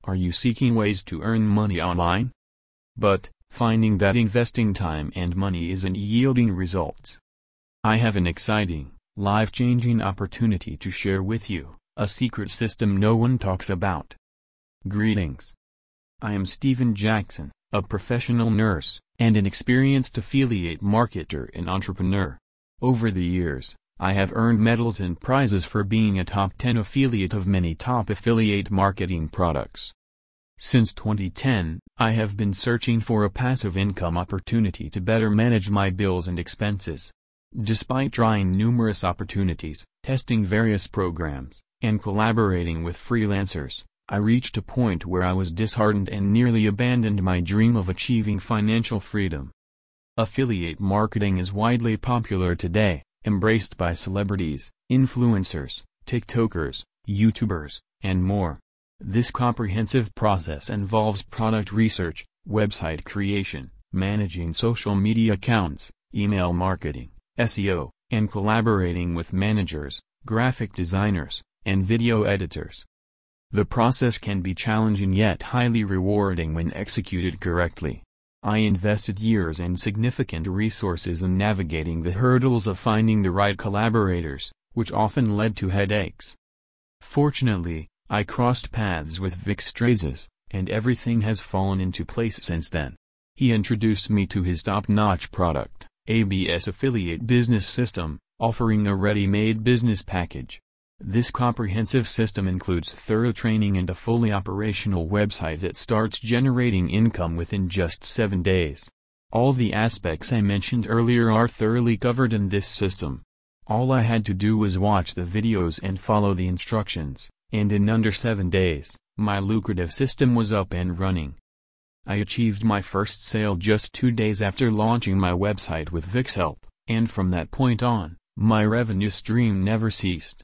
Are you seeking ways to earn money online, but finding that investing time and money isn't yielding results? I have an exciting, life-changing opportunity to share with you, a secret system no one talks about. Greetings. I am Stephen Jackson, a professional nurse, and an experienced affiliate marketer and entrepreneur. Over the years, I have earned medals and prizes for being a top 10 affiliate of many top affiliate marketing products. Since 2010, I have been searching for a passive income opportunity to better manage my bills and expenses. Despite trying numerous opportunities, testing various programs, and collaborating with freelancers, I reached a point where I was disheartened and nearly abandoned my dream of achieving financial freedom. Affiliate marketing is widely popular today, embraced by celebrities, influencers, TikTokers, YouTubers, and more. This comprehensive process involves product research, website creation, managing social media accounts, email marketing, SEO, and collaborating with managers, graphic designers, and video editors. The process can be challenging yet highly rewarding when executed correctly. I invested years and significant resources in navigating the hurdles of finding the right collaborators, which often led to headaches. Fortunately, I crossed paths with Vic Strazis, and everything has fallen into place since then. He introduced me to his top-notch product, ABS Affiliate Business System, offering a ready-made business package. This comprehensive system includes thorough training and a fully operational website that starts generating income within just 7 days. All the aspects I mentioned earlier are thoroughly covered in this system. All I had to do was watch the videos and follow the instructions, and in under 7 days, my lucrative system was up and running. I achieved my first sale just 2 days after launching my website with Vic's help, and from that point on, my revenue stream never ceased.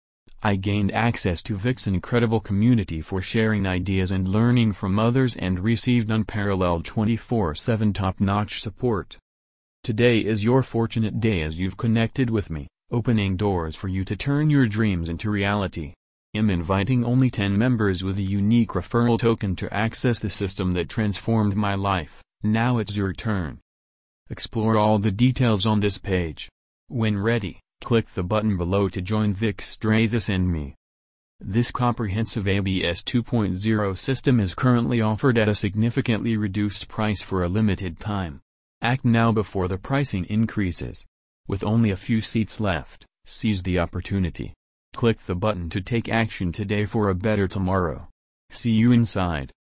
I gained access to Vic's incredible community for sharing ideas and learning from others and received unparalleled 24/7 top-notch support. Today is your fortunate day as you've connected with me, opening doors for you to turn your dreams into reality. I'm inviting only 10 members with a unique referral token to access the system that transformed my life. Now it's your turn. Explore all the details on this page. When ready, click the button below to join Vic Strazis and me. This comprehensive ABS 2.0 system is currently offered at a significantly reduced price for a limited time. Act now before the pricing increases. With only a few seats left, seize the opportunity. Click the button to take action today for a better tomorrow. See you inside.